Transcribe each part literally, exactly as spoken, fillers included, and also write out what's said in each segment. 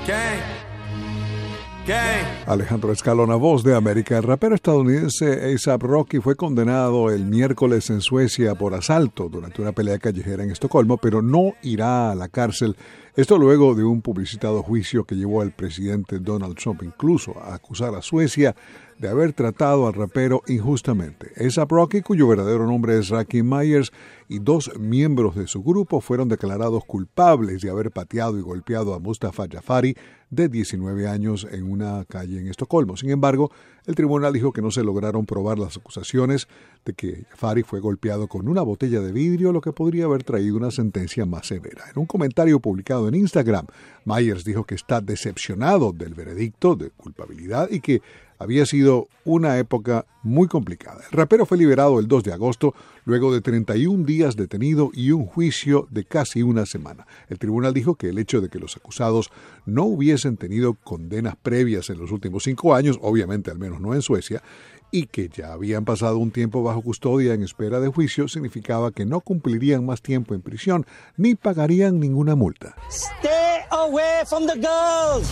Gang. Gang. Alejandro Escalona, voz de América. El rapero estadounidense A$AP Rocky fue condenado el miércoles en Suecia por asalto durante una pelea callejera en Estocolmo, pero no irá a la cárcel. Esto luego de un publicitado juicio que llevó al presidente Donald Trump incluso a acusar a Suecia de haber tratado al rapero injustamente. A$AP Rocky, cuyo verdadero nombre es Rocky Myers, y dos miembros de su grupo fueron declarados culpables de haber pateado y golpeado a Mustafa Jafari, de diecinueve años, en una calle en Estocolmo. Sin embargo, el tribunal dijo que no se lograron probar las acusaciones de que Jafari fue golpeado con una botella de vidrio, lo que podría haber traído una sentencia más severa. En un comentario publicado en Instagram, Myers dijo que está decepcionado del veredicto de culpabilidad y que había sido una época muy complicada. El rapero fue liberado el dos de agosto, luego de treinta y un días detenido y un juicio de casi una semana. El tribunal dijo que el hecho de que los acusados no hubiesen tenido condenas previas en los últimos cinco años, obviamente al menos no en Suecia, y que ya habían pasado un tiempo bajo custodia en espera de juicio, significaba que no cumplirían más tiempo en prisión ni pagarían ninguna multa. Stay away from the girls.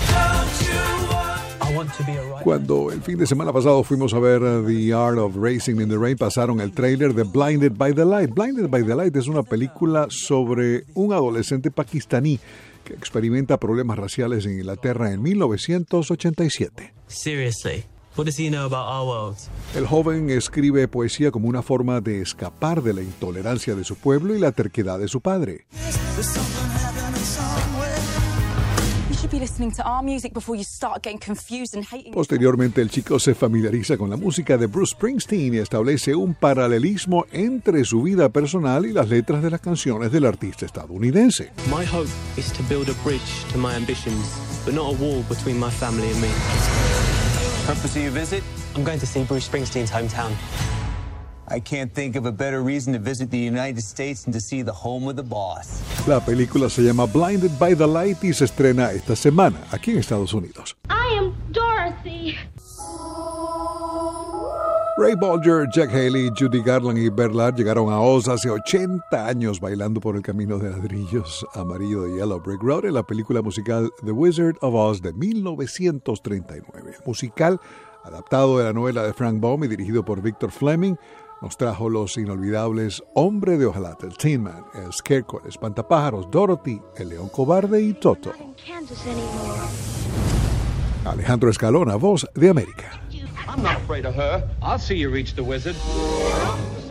Cuando el fin de semana pasado fuimos a ver The Art of Racing in the Rain, pasaron el tráiler de Blinded by the Light. Blinded by the Light es una película sobre un adolescente pakistaní que experimenta problemas raciales en Inglaterra en mil novecientos ochenta y siete. Seriously, what does he know about our world? El joven escribe poesía como una forma de escapar de la intolerancia de su pueblo y la terquedad de su padre. Posteriormente, el chico se familiariza con la música de Bruce Springsteen y establece un paralelismo entre su vida personal y las letras de las canciones del artista estadounidense. My hope is to build a bridge to my ambitions, but not a wall between my family and me. Purpose of your visit? I'm going to see Bruce Springsteen's hometown. I can't think of a better reason to visit the United States than to see the home of the boss. La película se llama Blinded by the Light y se estrena esta semana aquí en Estados Unidos. I am Dorothy. Ray Bolger, Jack Haley, Judy Garland y Bernard llegaron a Oz hace ochenta años bailando por el camino de ladrillos amarillo de Yellow Brick Road en la película musical The Wizard of Oz de mil novecientos treinta y nueve. Musical adaptado de la novela de Frank Baum y dirigido por Victor Fleming, nos trajo los inolvidables Hombre de Hojalata, el Tin Man, el Scarecrow, el Espantapájaros, Dorothy, el León Cobarde y Toto. Alejandro Escalona, voz de América. I'm not afraid of her. I'll see you reach the wizard.